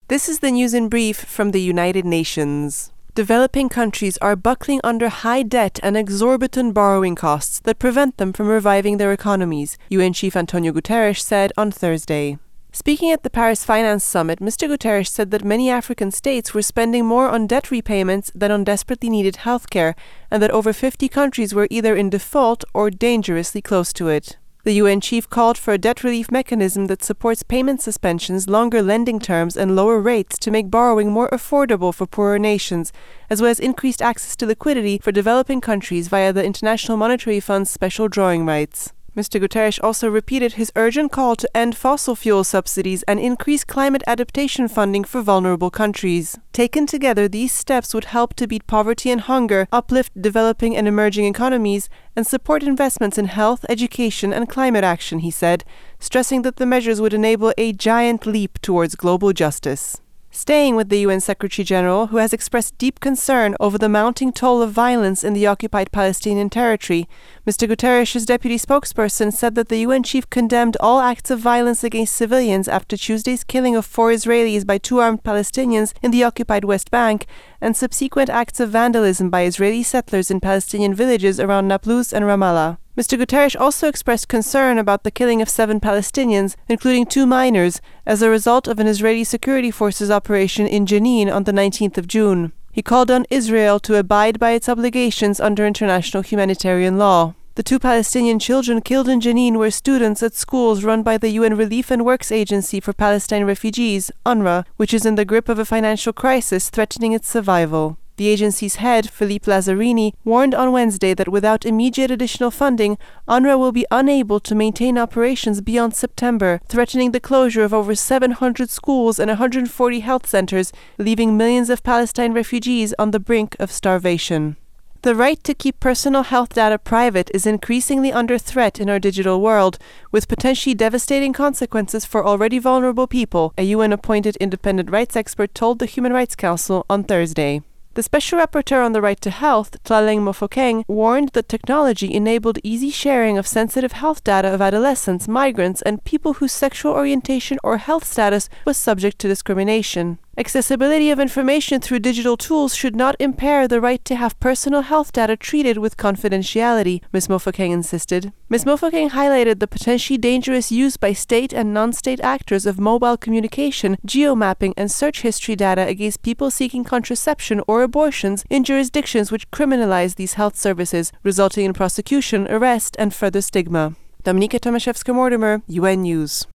This is the news in brief from the United Nations. Developing countries are buckling under high debt and exorbitant borrowing costs that prevent them from reviving their economies, UN Chief Antonio Guterres said on Thursday. Speaking at the Paris Finance Summit, Mr. Guterres said that many African states were spending more on debt repayments than on desperately needed healthcare, and that over 50 countries were either in default or dangerously close to it. The UN chief called for a debt relief mechanism that supports payment suspensions, longer lending terms, and lower rates to make borrowing more affordable for poorer nations, as well as increased access to liquidity for developing countries via the International Monetary Fund's special drawing rights. Mr. Guterres also repeated his urgent call to end fossil fuel subsidies and increase climate adaptation funding for vulnerable countries. Taken together, these steps would help to beat poverty and hunger, uplift developing and emerging economies, and support investments in health, education, and climate action, he said, stressing that the measures would enable a giant leap towards global justice. Staying with the UN Secretary-General, who has expressed deep concern over the mounting toll of violence in the occupied Palestinian territory, Mr. Guterres' deputy spokesperson said that the UN chief condemned all acts of violence against civilians after Tuesday's killing of 4 Israelis by 2 armed Palestinians in the occupied West Bank and subsequent acts of vandalism by Israeli settlers in Palestinian villages around Nablus and Ramallah. Mr. Guterres also expressed concern about the killing of 7 Palestinians, including 2 minors, as a result of an Israeli security forces operation in Jenin on the 19th of June. He called on Israel to abide by its obligations under international humanitarian law. The 2 Palestinian children killed in Jenin were students at schools run by the UN Relief and Works Agency for Palestine Refugees, UNRWA, which is in the grip of a financial crisis threatening its survival. The agency's head, Philippe Lazzarini, warned on Wednesday that without immediate additional funding, UNRWA will be unable to maintain operations beyond September, threatening the closure of over 700 schools and 140 health centers, leaving millions of Palestine refugees on the brink of starvation. The right to keep personal health data private is increasingly under threat in our digital world, with potentially devastating consequences for already vulnerable people, a UN-appointed independent rights expert told the Human Rights Council on Thursday. The Special Rapporteur on the Right to Health, Tlaleng Mofokeng, warned that technology enabled easy sharing of sensitive health data of adolescents, migrants, and people whose sexual orientation or health status was subject to discrimination. Accessibility of information through digital tools should not impair the right to have personal health data treated with confidentiality, Ms. Mofokeng insisted. Ms. Mofokeng highlighted the potentially dangerous use by state and non-state actors of mobile communication, geomapping, and search history data against people seeking contraception or abortions in jurisdictions which criminalize these health services, resulting in prosecution, arrest, and further stigma. Dominika Tomaszewska-Mortimer, UN News.